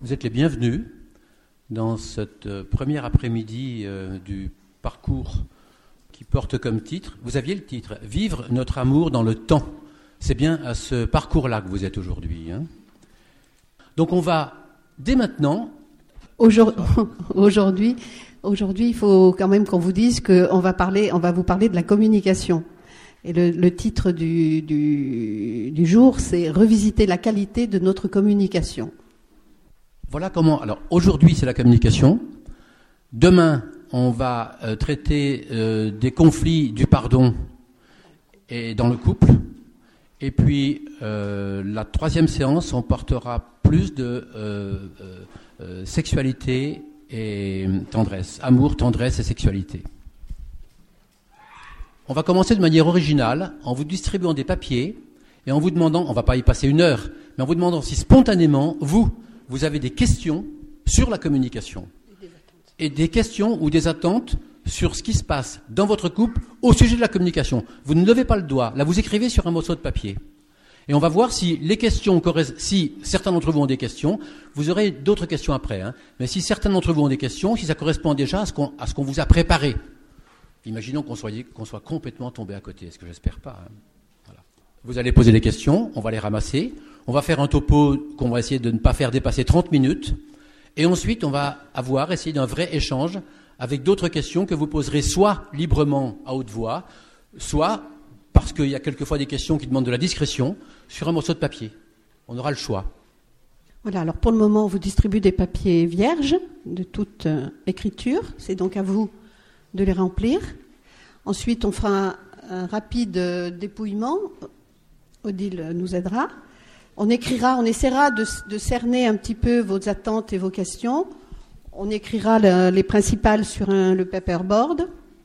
Vous êtes les bienvenus dans cette première après-midi du parcours qui porte comme titre, vous aviez le titre, « Vivre notre amour dans le temps ». C'est bien à ce parcours-là que vous êtes aujourd'hui. Donc on va, dès maintenant... Aujourd'hui, il faut quand même qu'on vous dise qu'on va vous parler de la communication. Et le titre du jour, c'est « Revisiter la qualité de notre communication ». Voilà comment... Alors aujourd'hui, c'est la communication. Demain, on va traiter des conflits, du pardon et dans le couple. Et puis, la troisième séance, on portera plus de sexualité et tendresse. Amour, tendresse et sexualité. On va commencer de manière originale en vous distribuant des papiers et en vous demandant, on ne va pas y passer 1 heure, mais en vous demandant si spontanément, vous avez des questions sur la communication. Et des questions ou des attentes sur ce qui se passe dans votre couple au sujet de la communication. Vous ne levez pas le doigt. Là, vous écrivez sur un morceau de papier. Et on va voir si les questions, si certains d'entre vous ont des questions, vous aurez d'autres questions après. Mais si certains d'entre vous ont des questions, si ça correspond déjà à ce qu'on vous a préparé. Imaginons qu'on soit complètement tombé à côté, ce que j'espère pas. Voilà. Vous allez poser les questions, on va les ramasser. On va faire un topo qu'on va essayer de ne pas faire dépasser 30 minutes. Et ensuite, on va essayer d'un vrai échange avec d'autres questions que vous poserez soit librement à haute voix, soit, parce qu'il y a quelquefois des questions qui demandent de la discrétion, sur un morceau de papier. On aura le choix. Voilà, alors pour le moment, on vous distribue des papiers vierges de toute écriture. C'est donc à vous de les remplir. Ensuite, on fera un rapide dépouillement. Odile nous aidera. On essaiera de cerner un petit peu vos attentes et vos questions. On écrira les principales sur le paperboard.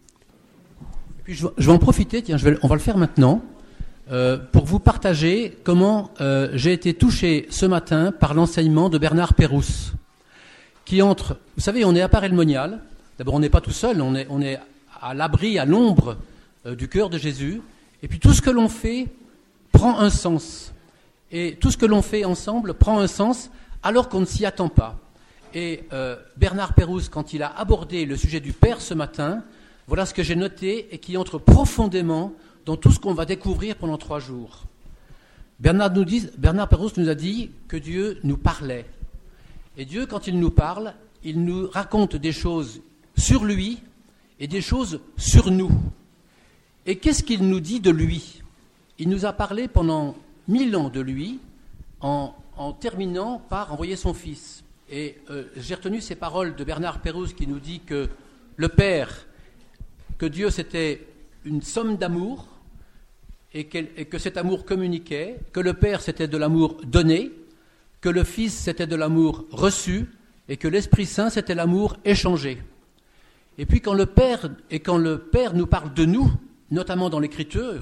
Et puis je vais en profiter, on va le faire maintenant, pour vous partager comment j'ai été touché ce matin par l'enseignement de Bernard Pérouse, qui vous savez, on est à Paray-le-Monial. D'abord, on n'est pas tout seul, on est à l'abri, à l'ombre du cœur de Jésus. Et puis tout ce que l'on fait prend un sens. Et tout ce que l'on fait ensemble prend un sens alors qu'on ne s'y attend pas. Et Bernard Pérouse, quand il a abordé le sujet du Père ce matin, voilà ce que j'ai noté et qui entre profondément dans tout ce qu'on va découvrir pendant 3 jours. Bernard Pérouse nous a dit que Dieu nous parlait. Et Dieu, quand il nous parle, il nous raconte des choses sur lui et des choses sur nous. Et qu'est-ce qu'il nous dit de lui ? Il nous a parlé pendant 1000 ans de lui, en terminant par envoyer son Fils. Et j'ai retenu ces paroles de Bernard Pérouse qui nous dit que le Père, que Dieu c'était une somme d'amour, et que cet amour communiquait, que le Père c'était de l'amour donné, que le Fils c'était de l'amour reçu, et que l'Esprit Saint c'était l'amour échangé. Et puis quand le Père nous parle de nous, notamment dans l'Écriture,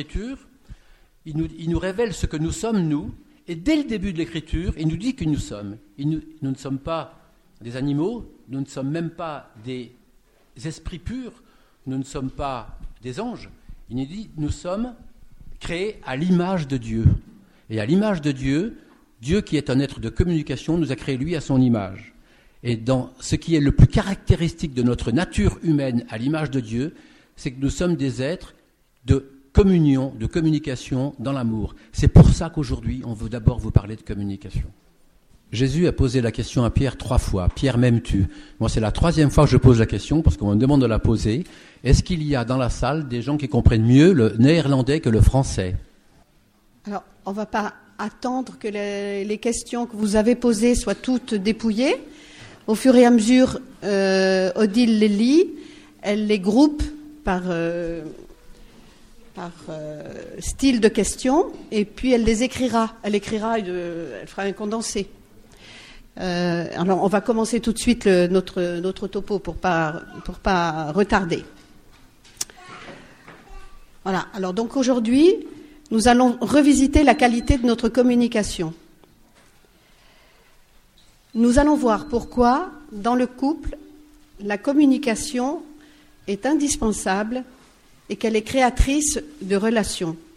il nous révèle ce que nous sommes, nous, et dès le début de l'Écriture, il nous dit que nous sommes. Nous ne sommes pas des animaux, nous ne sommes même pas des esprits purs, nous ne sommes pas des anges. Il nous dit nous sommes créés à l'image de Dieu. Et à l'image de Dieu, Dieu qui est un être de communication, nous a créés lui à son image. Et dans ce qui est le plus caractéristique de notre nature humaine à l'image de Dieu, c'est que nous sommes des êtres de communion, de communication dans l'amour. C'est pour ça qu'aujourd'hui, on veut d'abord vous parler de communication. Jésus a posé la question à Pierre 3 fois. « Pierre, m'aimes-tu » Moi, c'est la 3e fois que je pose la question, parce qu'on me demande de la poser. Est-ce qu'il y a dans la salle des gens qui comprennent mieux le néerlandais que le français ? Alors, on ne va pas attendre que les questions que vous avez posées soient toutes dépouillées. Au fur et à mesure, Odile les lit, elle les groupe par style de question, et puis elle les écrira. Elle fera un condensé. Alors, on va commencer tout de suite notre topo pour pas retarder. Voilà. Alors donc aujourd'hui, nous allons revisiter la qualité de notre communication. Nous allons voir pourquoi, dans le couple, la communication est indispensable et qu'elle est créatrice de relations.